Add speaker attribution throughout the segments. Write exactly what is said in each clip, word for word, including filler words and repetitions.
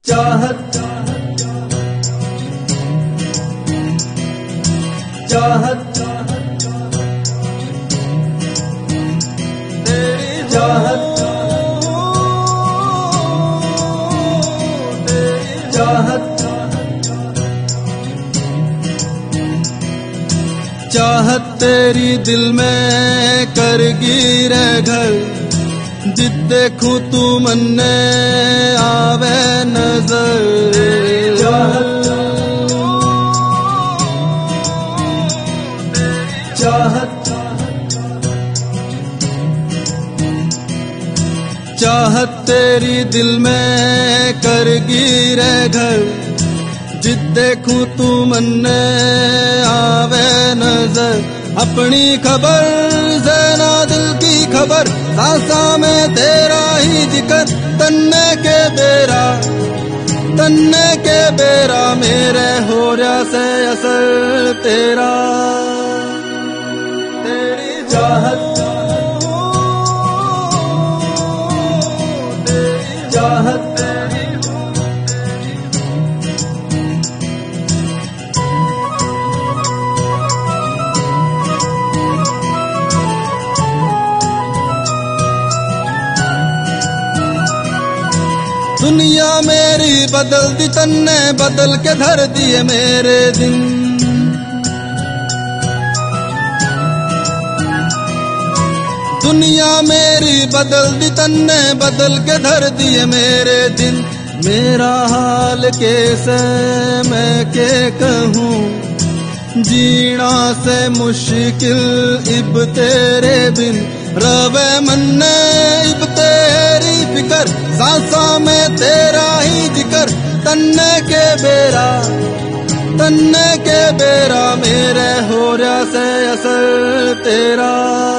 Speaker 1: चाहत चाहत तेरी चाहत तेरी चाहत चाहत तेरी दिल में करगी रे घर, जित देखूं तू मन ने आवे नजर। चाहत चाहत चाहत तेरी दिल में करगी रे घर, जित देखूं तू मन ने आवे नजर। अपनी खबर ज़रा दिल की खबर, सांसा में तेरा ही जिक्र। तन्ने के बेरा तन्ने के बेरा मेरे हो रहा से असर तेरा। तेरी चाहत तेरी चाहत तेरी दुनिया मेरी बदल दी तन्ने, बदल के धर दिए मेरे दिन। दुनिया मेरी बदल दी तन्ने, बदल के धर दिए मेरे दिन। मेरा हाल कैसे मैं के कहूँ, जीना से मुश्किल इब तेरे बिन। रवे मन ने इब तेरी फिकर, सांसा में तेरा ही जिक्र। तन्ने के बेरा तन्ने के बेरा मेरे हो रहा से असर तेरा।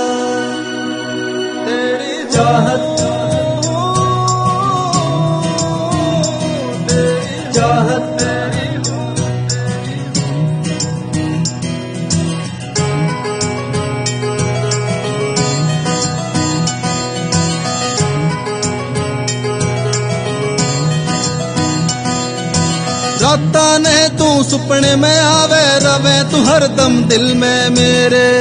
Speaker 1: तेरी चाहत तेरी चाहत तेरी राता ने तू सुपने में आवे, रवे तू हरदम दिल में मेरे।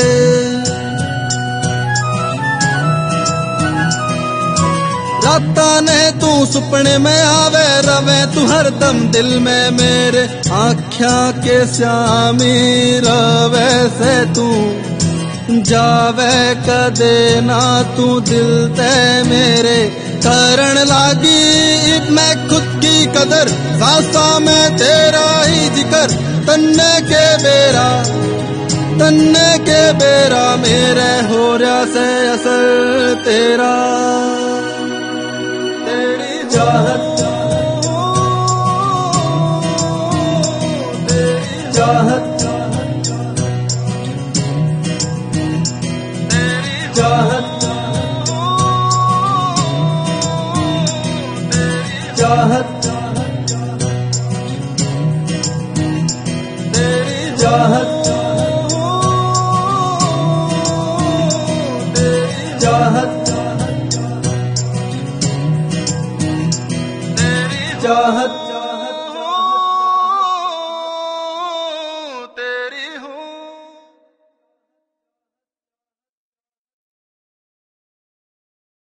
Speaker 1: राता ने तू सुपने में आवे, रवे तू हरदम दिल में मेरे। आँख्या के श्यामी रवे से तू जावे कदे ना तू दिल ते मेरे। करण लागी इब मैं खुद की कदर, सांसा में तेरा ही जिक्र। तन्ने के बेरा तन्ने के बेरा मेरे हो रहा से असर तेरा। तेरी चाहत तेरी चाहत तेरी चाहत चाहत तेरी चाहत तेरी चाहत तेरी चाहत।